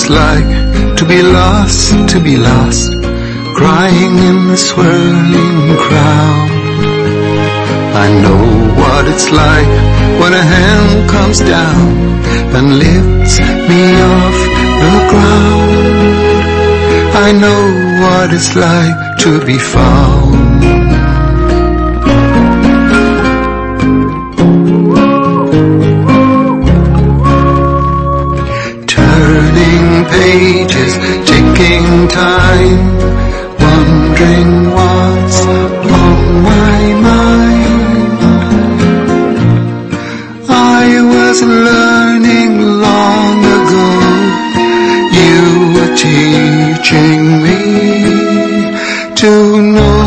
like to be lost, crying in the swirling crowd. I know what it's like when a hand comes down and lifts me off the ground. I know what it's like to be found. Turning pages, ticking time, wondering what's on my mind. I was learning long ago, you were teaching me to know.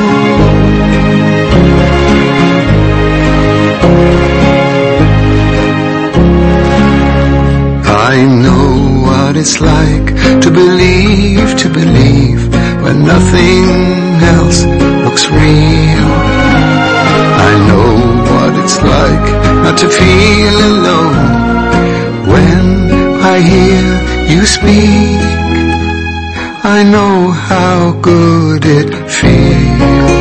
I know what it's like to believe when nothing else looks real. I know what it's like not to feel alone when I hear you speak. I know how good it feels.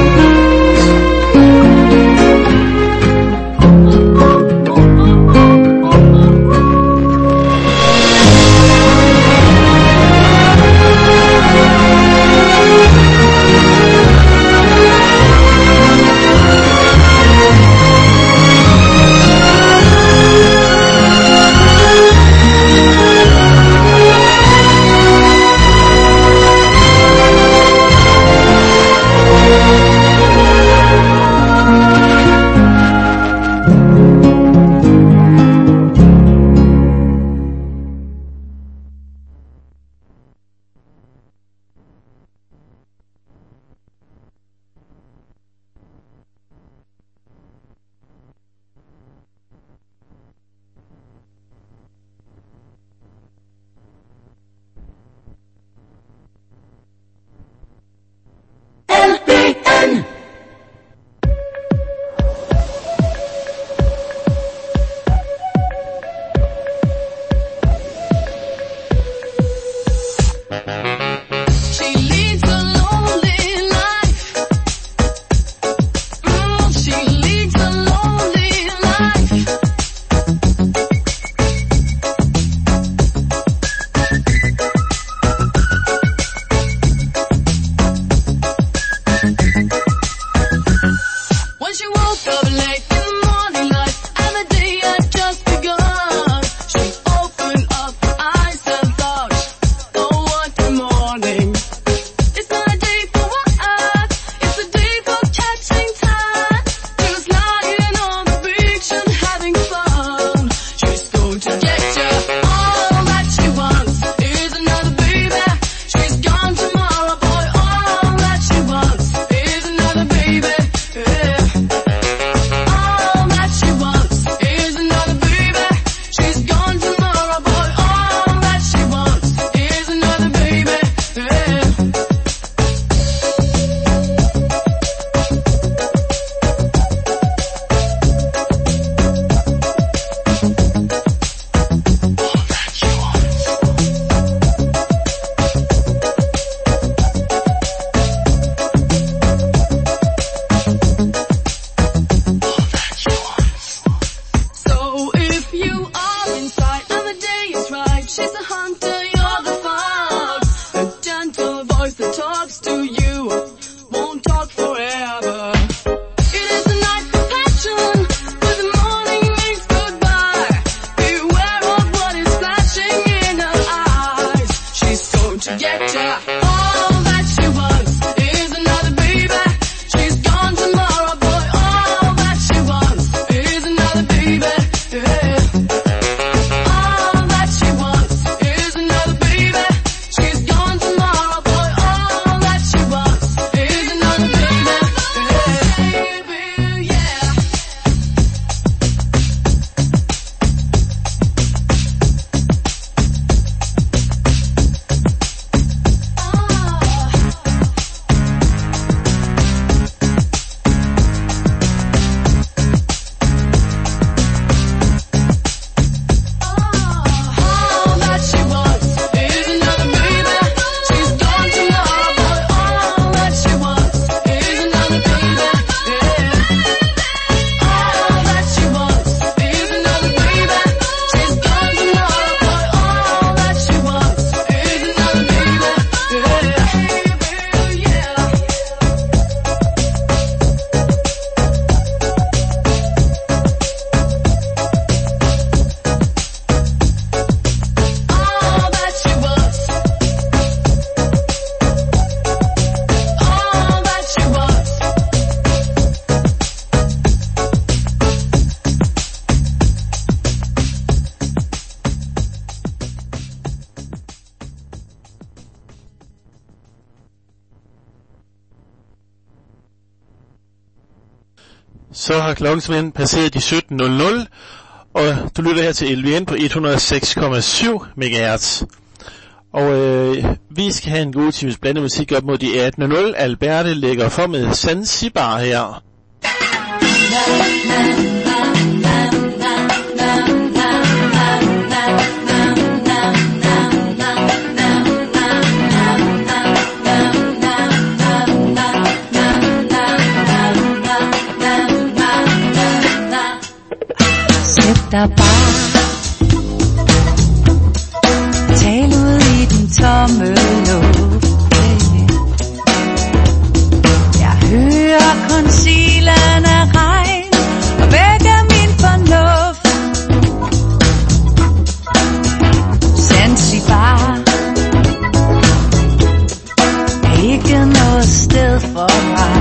Så har klokken simpelthen passeret de 17.00, og du lytter her til LVN på 106,7 MHz. Og vi skal have en god times blandet musik op mod de 18.00. Alberte lægger for med Zanzibar her. Der bare tal ud i den tomme luft. Jeg hører kun silen af regn og vækker min fornuft. Zanzibar er ikke noget sted for mig.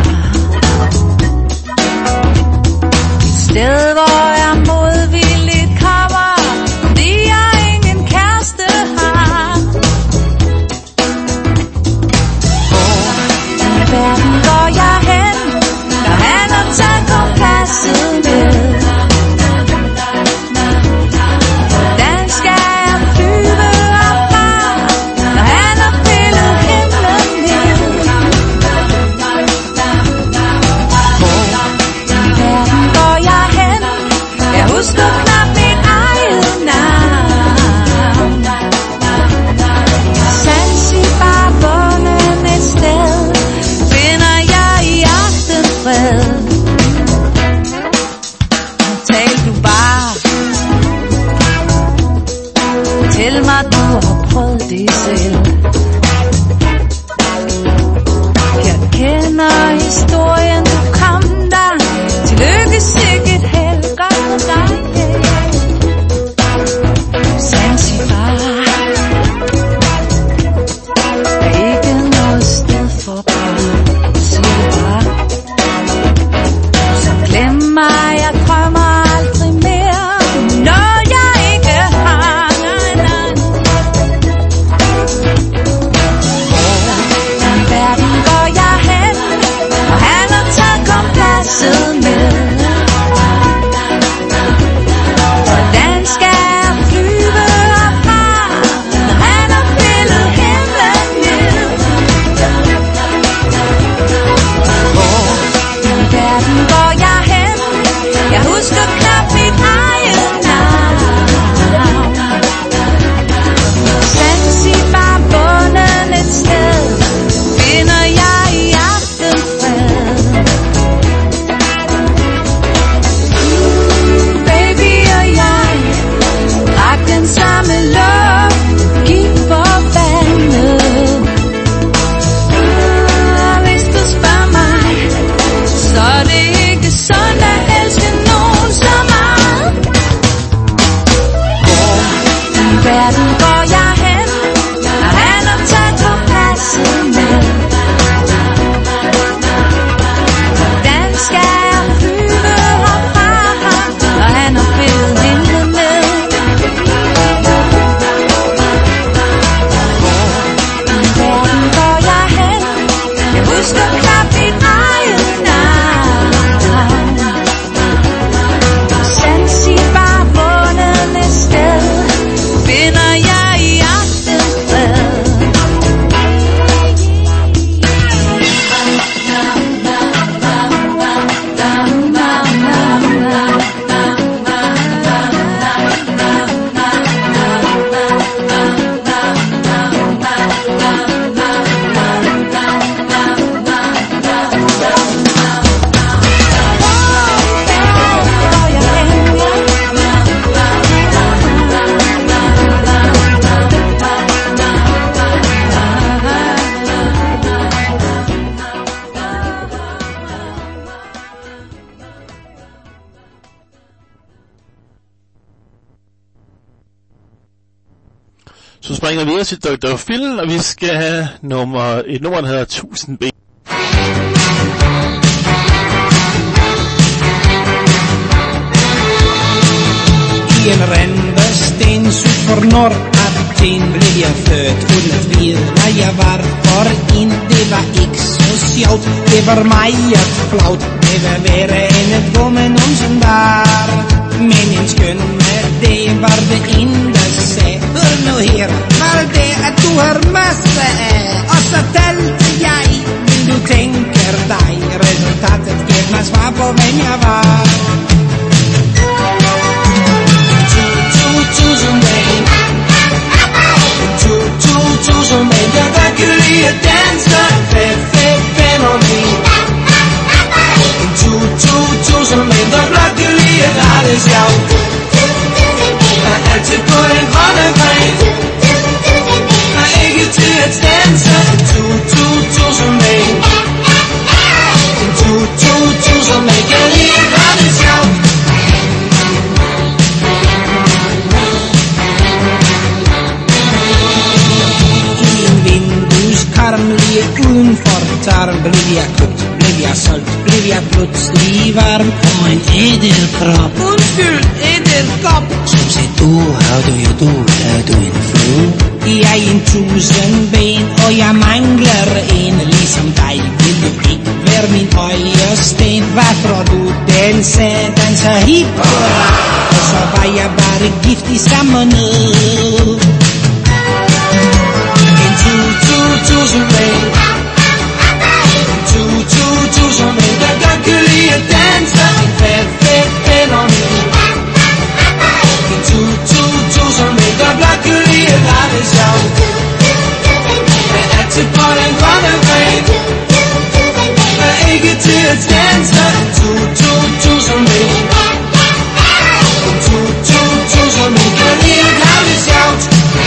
Et sted hvor jeg modvilligt kommer, fordi jeg ingen kæreste har. Hvor i verden går jeg hen, når han har taget kompasset med? Hvordan skal jeg flyve herfra, når han har pillet himlen ned? Hvor i verden går jeg hen? Jeg husker knap mit eget navn. Zanzibar, bunden et sted, finder jeg i aftenfred. Tal du bare, fortæl mig du har prøvet det selv. Jeg kender historien, du kom der, tillykke sikkert held, godt for dig. Zanzibar er ikke noget sted for børn, siger bare. Så glem mig, jeg drømmer aldrig mere, når jeg ikke har, nej, nej. Hvor i verden går jeg hen, og han har taget kompasset med? Hvordan skal jeg flyve herfra, når han har pillet himlen ned? Hvor i verden går jeg hen? Jeg husker knap mit eget navn. Zanzibar, bunden et sted, finder jeg i aftenfred. Baby og jeg drak den samme luft, gik for vandet. Hvis du spørger mig, så er det ikke sundt at elske nogen så meget. Hvor i verden går jeg hen, når han har taget kompasset med? Hvordan skal jeg flyve herfra, når han har pillet himlen ned? Hvor i verden går jeg hen? Jeg husker knap mit eget navn. Zanzibar, bunden et sted, finder jeg i aftenfred. Så springer vi videre til Dr. Phil, og vi skal have et nummer, der hedder 1000 ben. I en rändesten syd for Nord-Athen blev jeg født uden at vide, hvad jeg var for en. Det var ikke så sjovt, det var meget flaut. Det var værre end et woman nogensindbar. Men en skønne, det var det enda sag. Hør nu her, var det at du har masse af. Og så talte jeg, vil du tænker dig. Resultatet gav mig svar på hvem jeg var. 2000 dage 2000 dage, der godt kan lide at danse. Fænomen 2000 dage, der blot kan lide at have det sjovt. Er altid på den grønne gren, er ikke til at stanse. 2000 dage 2000 dage, kan lide at have det sjovt. Karm lige uden for tarm. Blev jeg købt, blev jeg solgt, blev jeg pludselig varm. Og en ædelkrop. Undskyld, ædelkop. Så sagde du, how do en flue? Jeg er en 1000 ben, og jeg mangler en ligesom dig. Vil du ikke være min øjesten? Hvad tror du, den sagde, danser hip hurra? Og så var jeg bare gift i sammenhed. 2000 dage 2000 dage, der godt kan lide at danse. En fedt fænomen. 2000 dage, der blot kan lide at have det sjovt. Er altid på den grønne gren, er ikke til at danse. 2000 dage 2000 dage, kan lide at have det sjovt.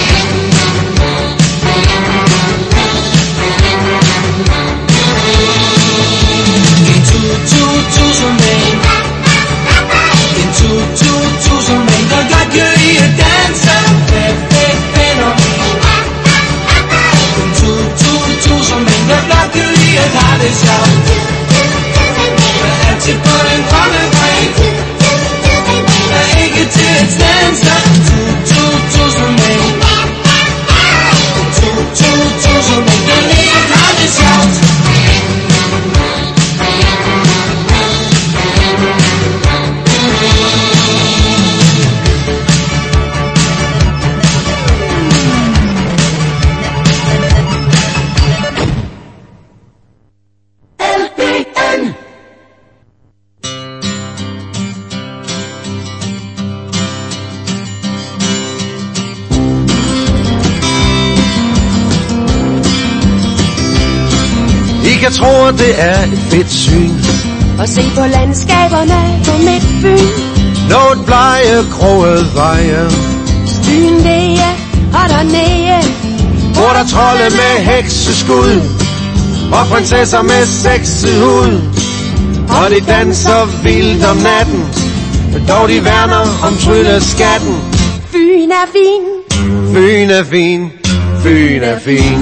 Jeg tror, det er et fedt syn Og se på landskaberne på Midtfyn. Noget blege, grove veje, Byen det er, og dernede hvor der trolde med hekseskud og prinsesser med sexet hud. Og de danser vildt om natten, dog de værner om trylleskatten. Fyn er fin. Fyn er fin, Fyn er fin.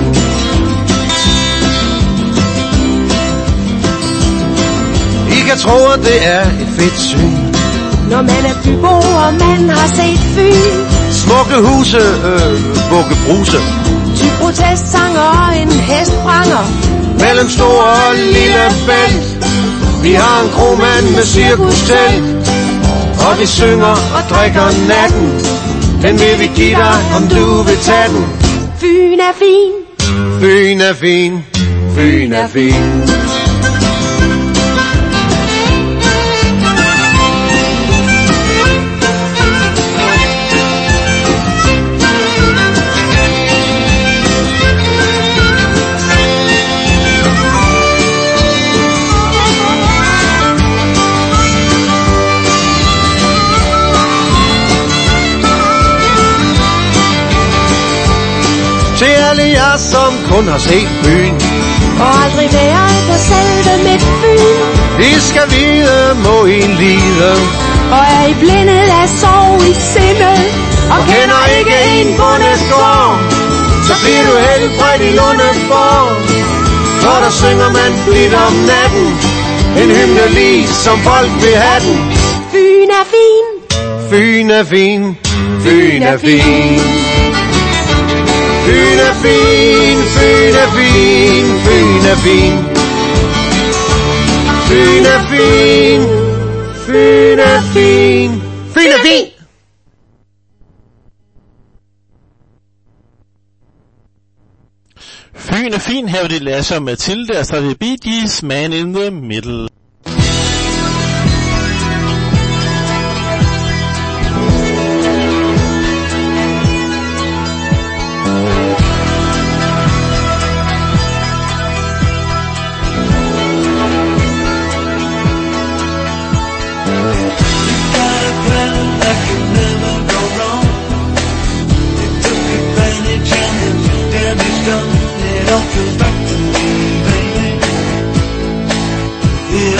I kan tro, at det er et fedt syn, Når man er bybo, og man har set Fyn. smukke huse, bukke bruse, Ty protestsanger og en hestbranger. mellem stor og lille bælt. Vi har en kromand med cirkustelt, og vi synger og drikker natten. Den vil vi give dig, om du vil tage den. Fyn er fin. Fyn er fin, Fyn er fin. Til alle jer, som kun har set byen, Og aldrig være på selve Midtfyn. I skal vide, må I lide, Og er I blindet af sorg i sindet. og kender ikke en bondesgård, så bliver du helbredt i Lundeborg. For der synger man blidt om natten, en hymne lige som folk vil have den. Fyn er fin. Fyn er fin, Fyn er fin. Fyn er fin, Fyn er fin, Fyn er fin. Fyn er fin. Fyn er fin. Fyn er fin. Fyn er fin, her var det Lasse og Mathilde, og så er det Bee Gees, Man in the Middle. It all comes back to me, baby. It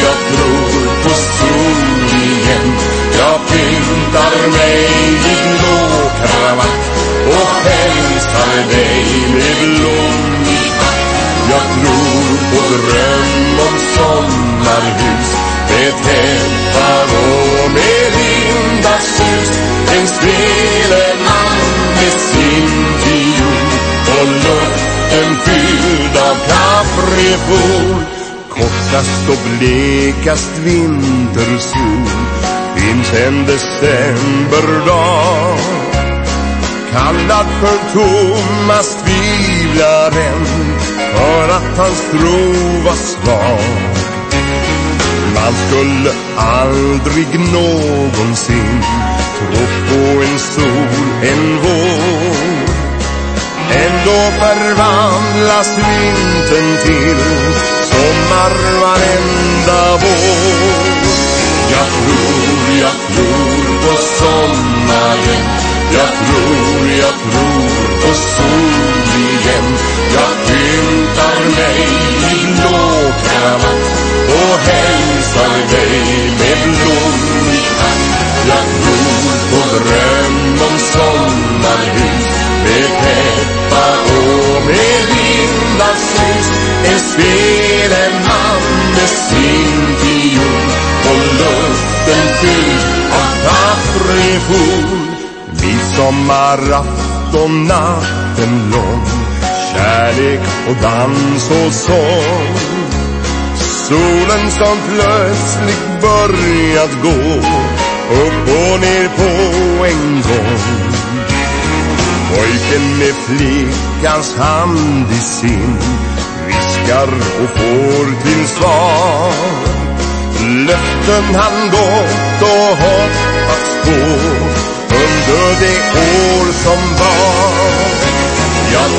jag tror på sol igen. Jag pyntar mig i blå kravatt och hälsar dig med blommig hatt. Jag tror på dröm om sommarhus med täppar och med vindars hus. En speleman med sin fiol och luften fylld av kaprifol. Kortast och blekast vintersol finns en decemberdag, kallad för Thomas tvivlaren, för att hans tro var svag. Man skulle aldrig någonsin tro på en sol, en vår. Ändå förvandlas vintern till sommar varenda vår. Jag tror på sommaren. Jag tror på sol igen. Jag pyntar mig i blå kravatt och hälsar dig med blommig hatt. Jag tror på dröm om sommarhus med peppar och med vindars hus. En speleman med sin fiol och luften fylld av kaprifol. Midsommarafton, natten lång, kärlek och dans och sång. Solen som plötsligt börjat gå upp och ner på en gång. Pojken med flickans hand i sin viskar och får till svar löften han gått och hoppats på under det år som var. Jag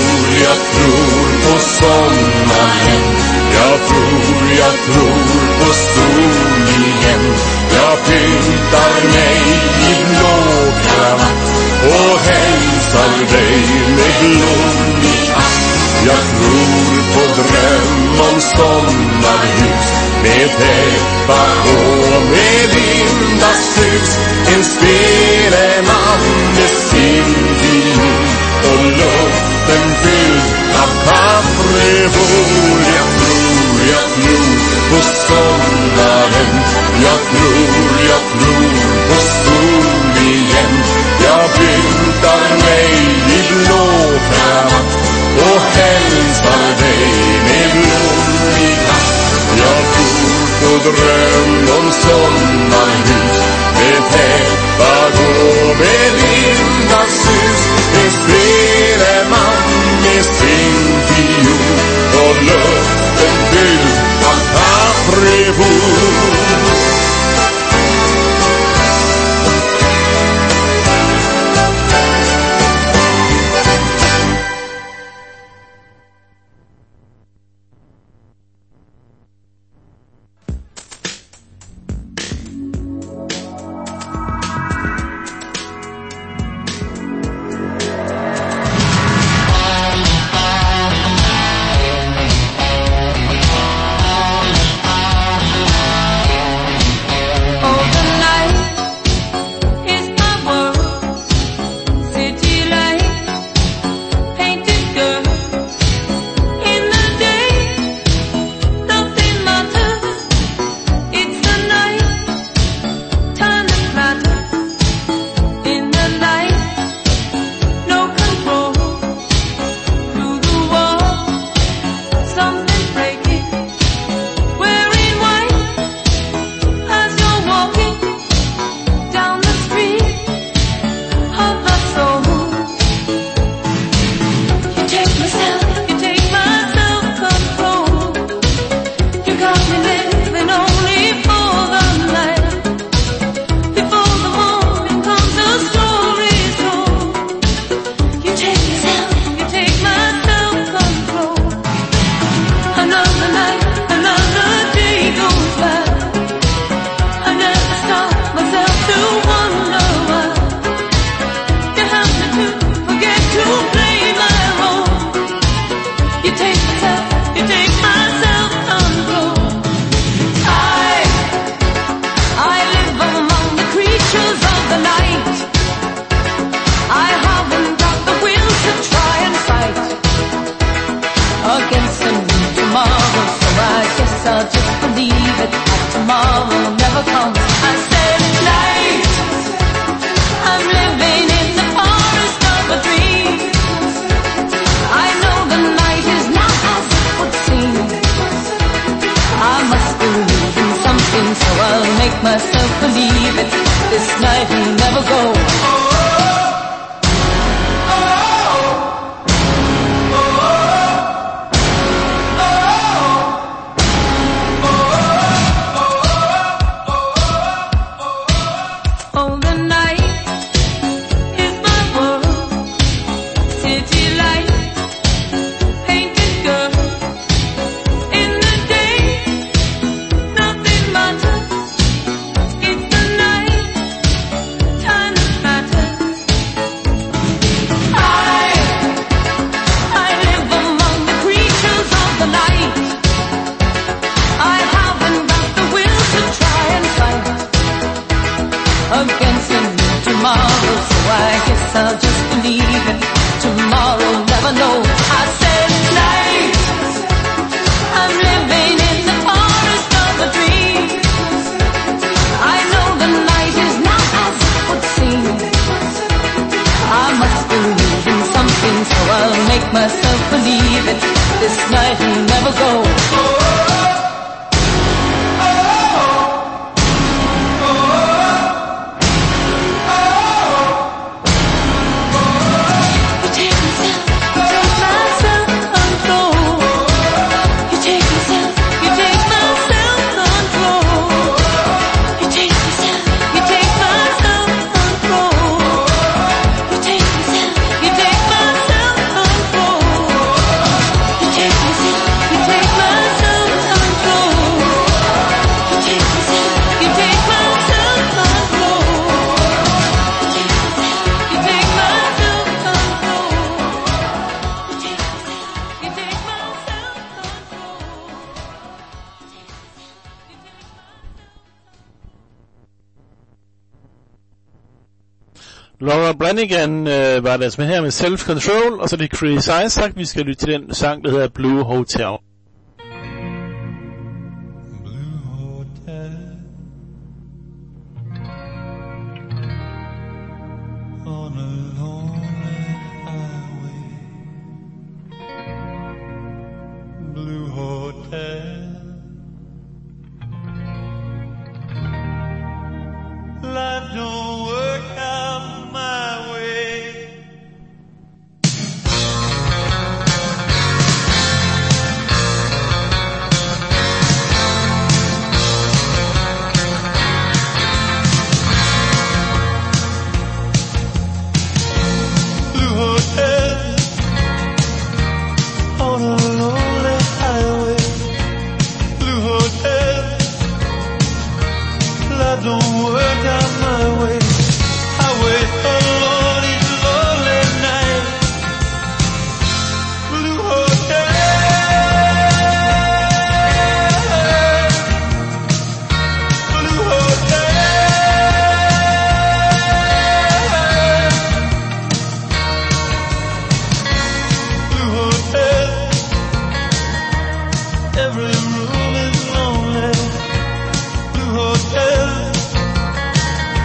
tror på sommaren. Jag tror på sol igen. Jag pyntar mig i blå kravatt och hälsar dig med blommig hatt. Jag tror på dröm om sommarhus med peppar och med vindars hus. En speleman med sin fiol och luften fylld av kaprifol. Jag tror på sommaren. Jag tror på sol igen. Jag pyntar mig i blå kravatt och hälsar dig med blommig hatt. Jag tror på dröm om sommarhus med peppar och med vindars hus. En speleman med sin fiol och luften fylld av kaprifol. tomorrow never comes. I said night, I'm living in the forest of a dream. I know the night is not as it would seem. I must believe in something, so I'll make myself believe it. This night will never go. I'll just believe it. Tomorrow never know. I said night, I'm living in the forest of a dream. I know the night is not as it would seem. I must believe in something, so I'll make myself believe it. This night will never go. Laura Branigan var det med her med Self Control, og så er det Chris Isaak, vi skal lytte til den sang, der hedder Blue Hotel. Blue Hotel on a lonely highway. Blue Hotel, life don't work out my way. Blue Hotel on a lonely highway. Blue Hotel, life don't work out my way. I wait alone each lonely night. Blue Hotel, Blue Hotel, Blue Hotel. Every room is lonely. Blue Hotel,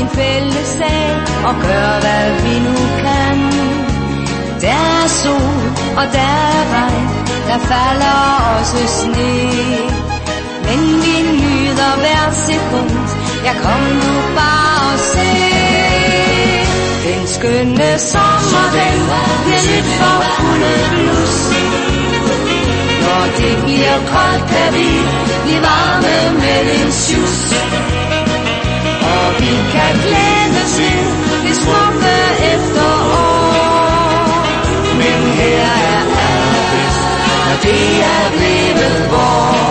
en fælles sag og gør hvad vi nu kan. Der er sol, og der er regn, der falder også sne. Men vi nyder hver sekund, ja kom nu bare og se. Den skønne sommer, den bliver nyt for fulde blus. Når det bliver koldt, kan vi blive varme med en sjus. Og vi kan glædes ved det smukke efterår. Men her er allerbedst, når det er blevet vor.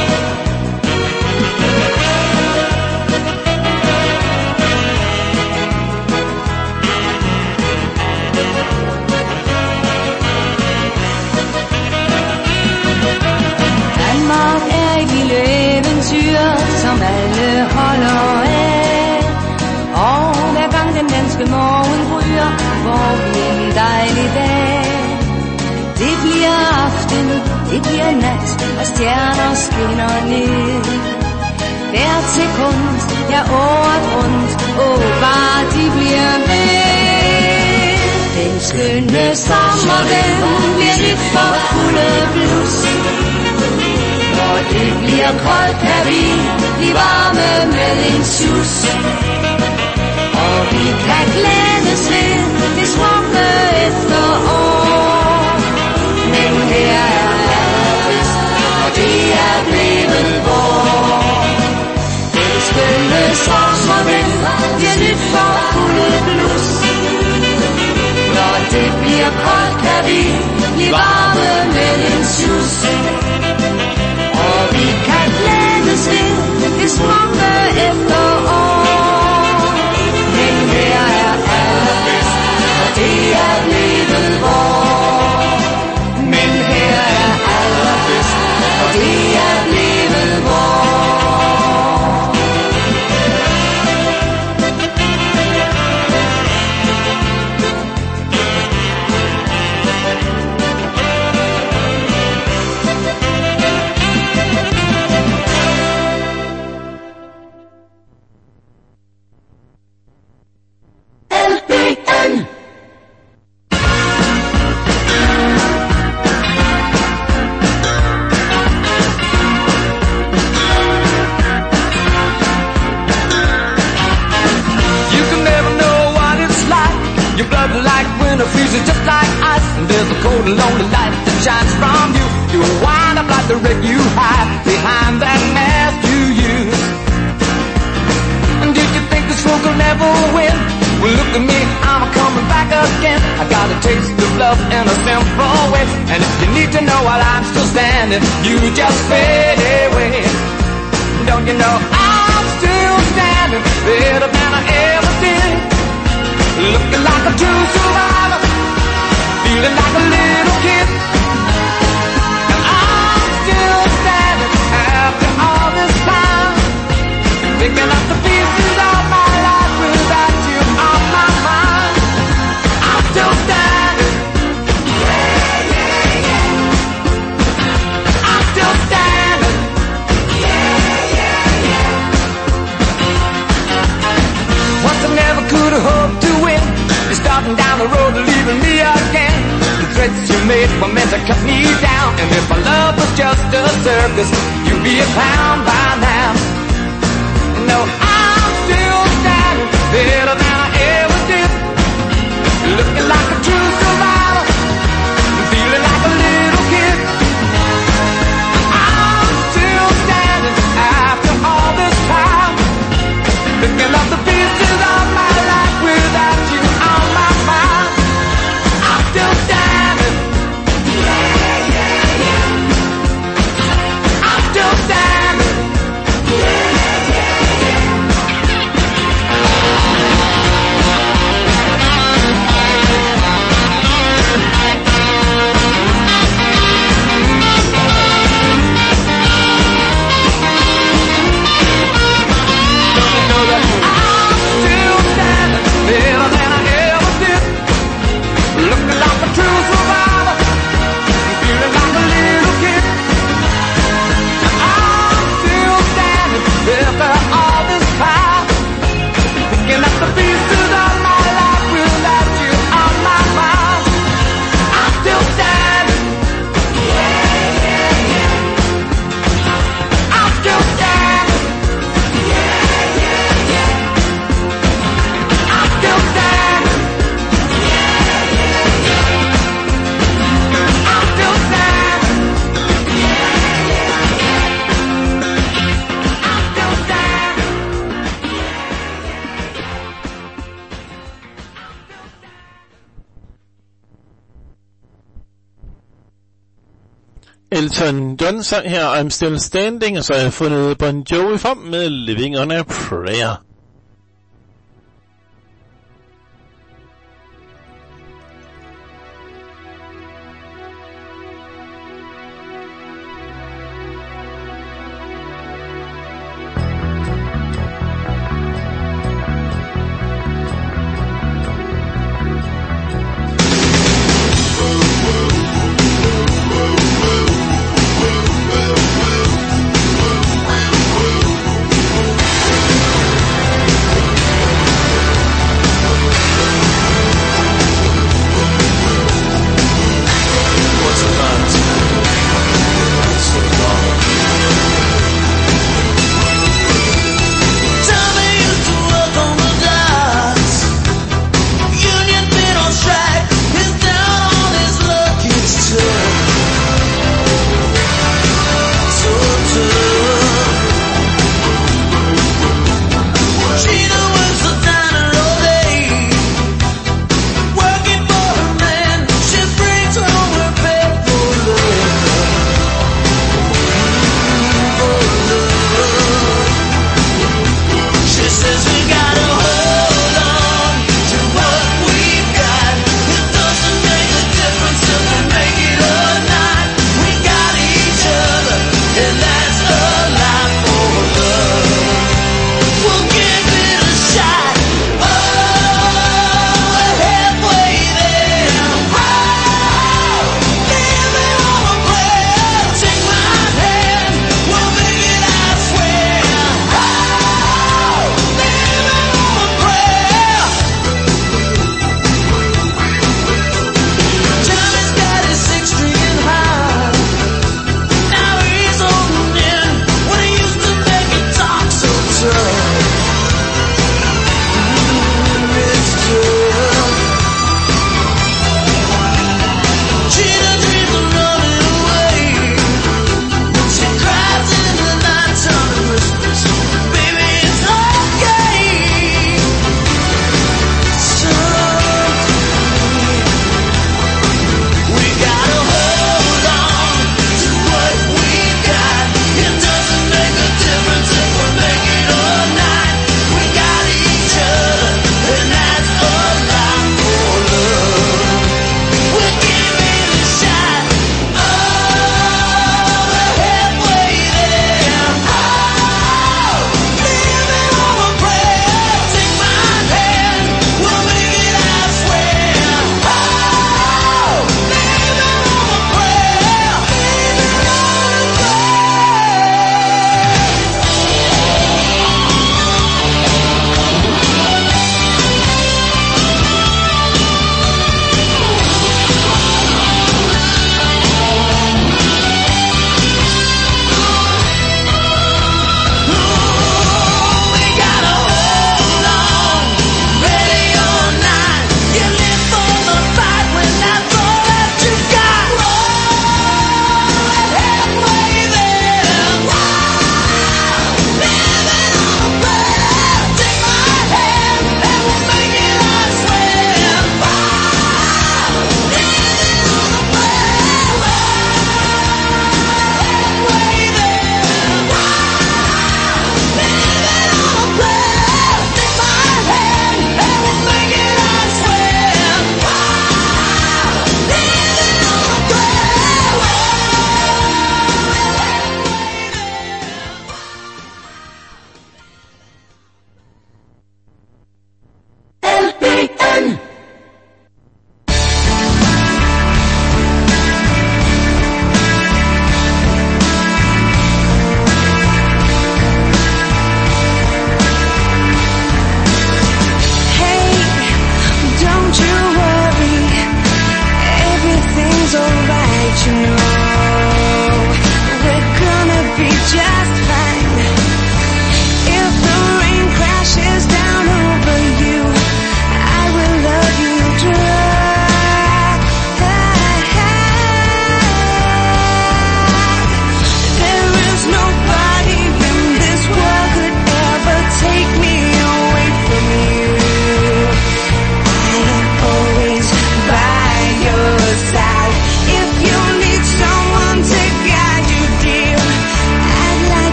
Danmark er et lille eventyr, som alle holder af. Og hver gang den danske morgen ryger, får vi en dejlig dag. Det bliver aften, det bliver nat, og stjerner skinner ned. Hvert sekund, ja året rundt, bare de bliver ved. Den skønne sommer, den bliver nyt for fulde blus. Når det bliver koldt, kan vi blive varme med en sjus. Og vi kan glædes ved det smukke efterår. Men her er allerbedst, og det er blevet vor. Den skønne sommer, den bliver nyt for fulde blus. Når det bliver koldt, kan vi blive varme med en sjus. Og vi kan glædes ved det smukke efterår. Men her er allerbedst, og det er blevet vor. Men her er allerbedst, og det er blevet vor. Just like ice, and there's a cold and lonely light that shines from you. You wind up like the wreck you hide behind that mask you use. And did you think this fool could never win? Well, look at me, I'm coming back again. I got a taste of love in a simple way. And if you need to know while I'm still standing, you just fade away. Don't you know I'm still standing better than I ever did? Looking like a true survivor, feeling like a little kid. And I'm still standing after all this time, picking up the pieces of my life without you on my mind. I'm still standing. Yeah, yeah, yeah. I'm still standing. Yeah, yeah, yeah. Once I never could have hoped to win. You're starting down the road, leaving me again. The threats you made were meant to cut me down. And if my love was just a circus, you'd be a clown by now. No, I'm still standing better than I ever did. Looking like a true survivor, feeling like a little kid. I'm still standing after all this time, picking up the pieces of my life without you on my mind. I'm still standing. Yeah, yeah, yeah. I'm still standing. Yeah, yeah, yeah. Don't you know that Elton John sang her I'm Still Standing, og så har jeg fundet Bon Jovi frem med Living on a Prayer.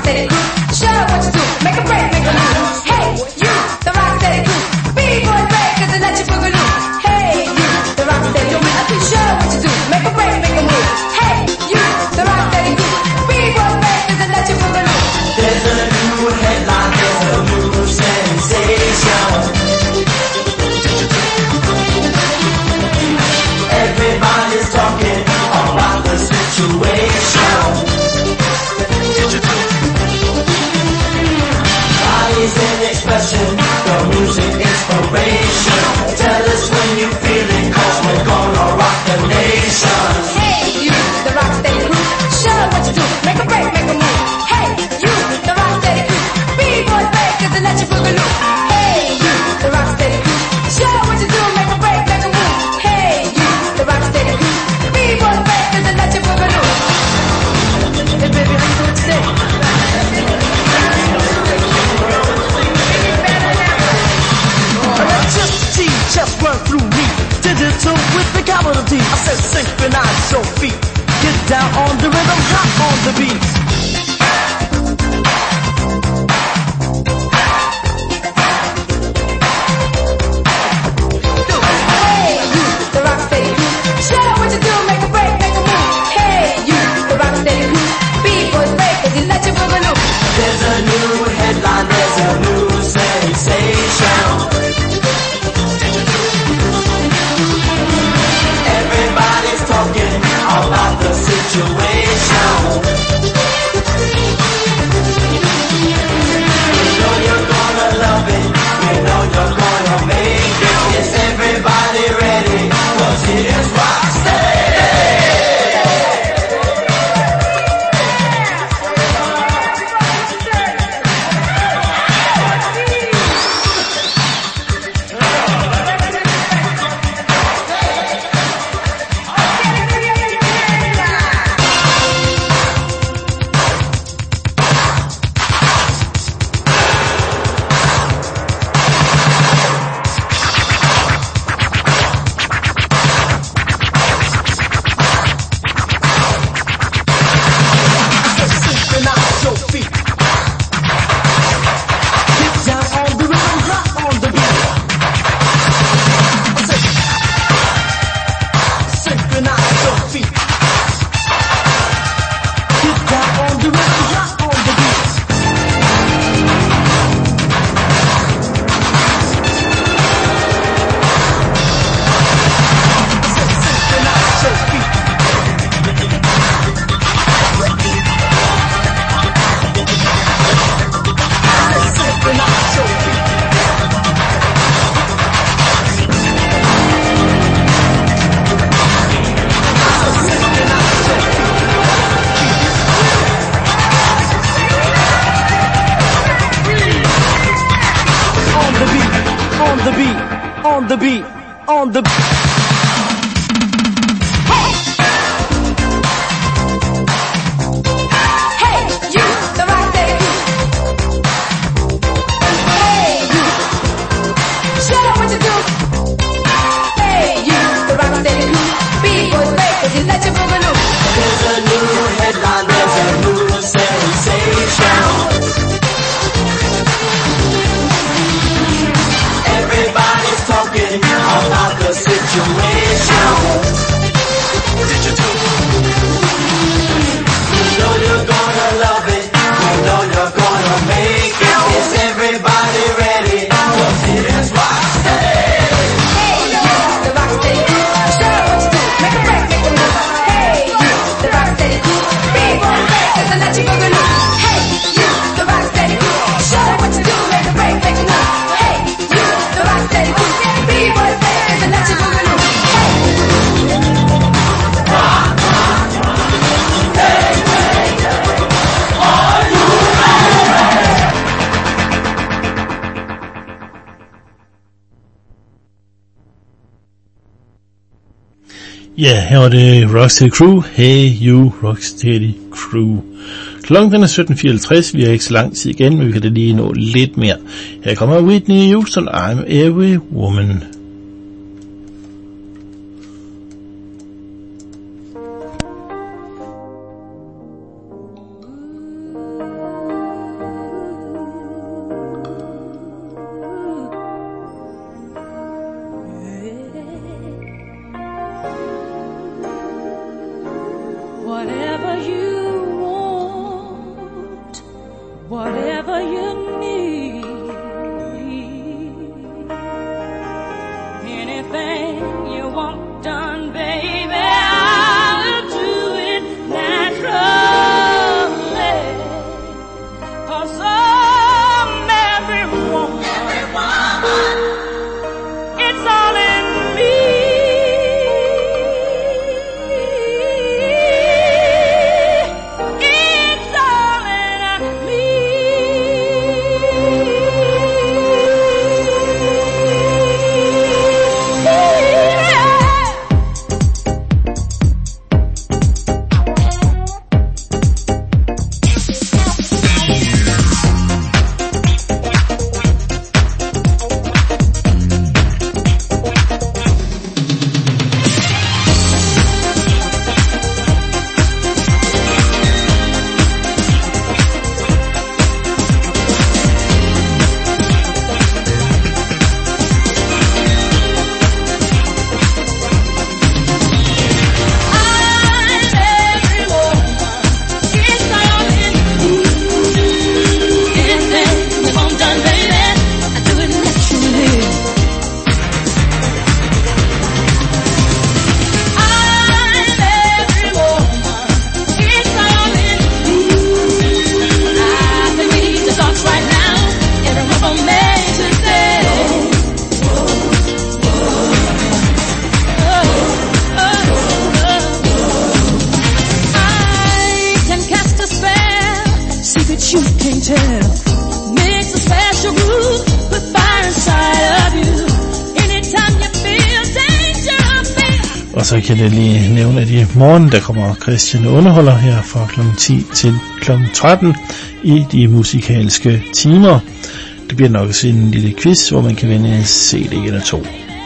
rocksteady crew. Show what you do, make a break, make a move. Hey, you, the rocksteady crew. B-boys breakers and let you boogaloo. Hey, you, the rocksteady crew. Show what you do, make a break, make a move. Hey, you, the rocksteady crew. B-boys breakers and let you boogaloo. There's a new headline, there's a new sensation. Everybody's talking about the situation. Bodies in expression, the music inspiration. Tell us when you feel it, 'cause we're gonna rock the nation. Hey, you, the rocksteady crew. Show what you do, make a break, make a move. Hey, you, the rocksteady crew. B-boys breakers and let you boogaloo. Hey, you, the rocksteady crew. Show what you do, make a break, make a move. Hey, you, the rocksteady crew. B-boys breakers and let you boogaloo. Hey, baby, let me do what you say. Electricity just run through me. Digital with the capital D. I said synchronize your feet. Get down on the rhythm, hop on the beat. Hey, you, the rocksteady crew. Show what you do, make a break, make a move. Hey, you, the rocksteady crew. B-boys breakers and let you boogaloo. There's a new headline, there's a new sensation. Everybody's talking about the situation. We know you're gonna love it, we know you're gonna make it. Is everybody ready? 'Cause here's Rocksteady. Synchronize your feet. Get down on the rhythm, hop on the beat. I said, synchronize your feet. Get down on the rhythm, hop on the beat. I said, synchronize your feet. Synchronize your feet. Synchronize your feet. On the beat, on the beat, on the beat, on the beat. Hey, you, the rocksteady crew. Hey, you. Show what you do. Hey, you, the rocksteady crew. B-boys breakers and let you boogaloo. There's a new headline, there's a new sensation. Everybody's talking about the situation. You know you're gonna love it, you know you're gonna make it. Is everybody ready? 'Cause here's Rocksteady. Hey, you, the rocksteady crew. Show what you do, make a break, make a move. Hey, you, the rocksteady crew. B-boys breakers and let you boogaloo. Hey, you, the rocksteady crew. Show what you do, make a break, make a move. Hey, you, the rocksteady crew. B-boys breakers and let you boogaloo. Hey. Ja, her var det Rocksteady Crew. Hey you, Rocksteady Crew. Klokken den er 17.54, vi har ikke så lang tid igen, men vi kan da lige nå lidt mere. Her kommer Whitney Houston, I'm Every Woman. whatever you need. Anything you want done, baby, I'll do it naturally. 'Cause every woman, it's all in me. Så kan jeg lige nævne, at i morgen der kommer Christian underholder her fra kl. 10 til kl. 13 i de musikalske timer. Det bliver nok også en lille quiz, hvor man kan vinde CD eller 2.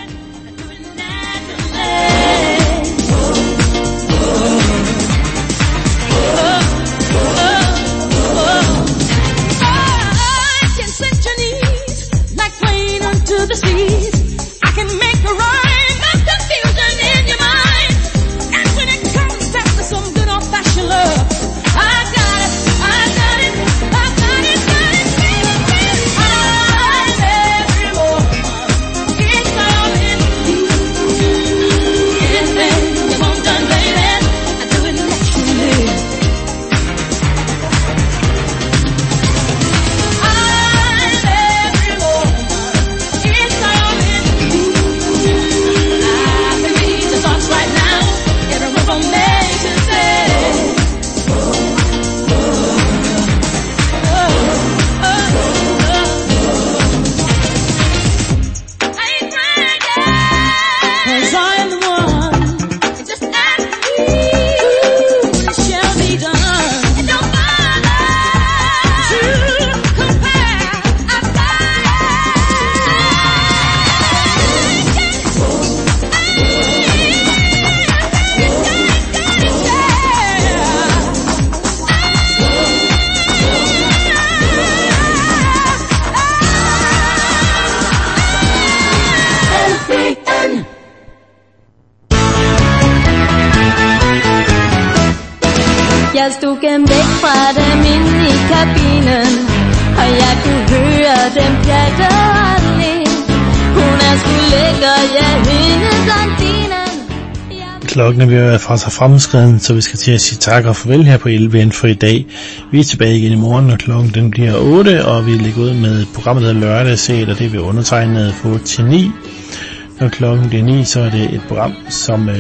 Jeg stod gemt væk fra dem inde i kabinen, og jeg kunne høre dem pjatte alene. Hun er sgu lækker, ja, hende blondinen. Klokken er ved at være fra sig fremskreden, så vi skal til at sige tak og farvel her på LVN for i dag. Vi er tilbage igen i morgen, og klokken den bliver 8, og vi ligger ud med programmet der lørdagsset, og det vil undertegnet fra 8 til 9. Når klokken bliver 9, så er det et program, som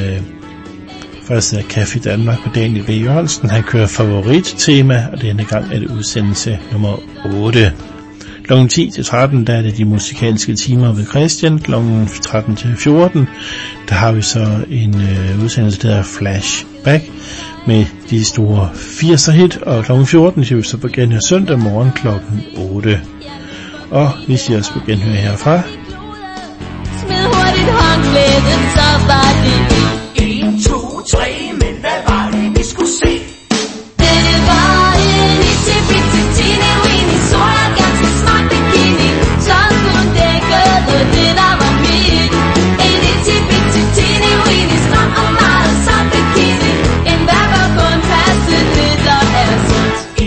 først er Café Danmark med Daniel B. Jørgensen. Han kører favorittema, og denne gang er det udsendelse nummer 8. Klokken 10 til 13, der er det de musikalske timer ved Christian. Klokken 13 til 14, der har vi så en udsendelse, der hedder Flashback med de store 80'er hit. Og klokken 14 siger vi så på genhør søndag morgen klokken 8. Og vi siger også på genhør herfra. Smid hurtigt håndklædet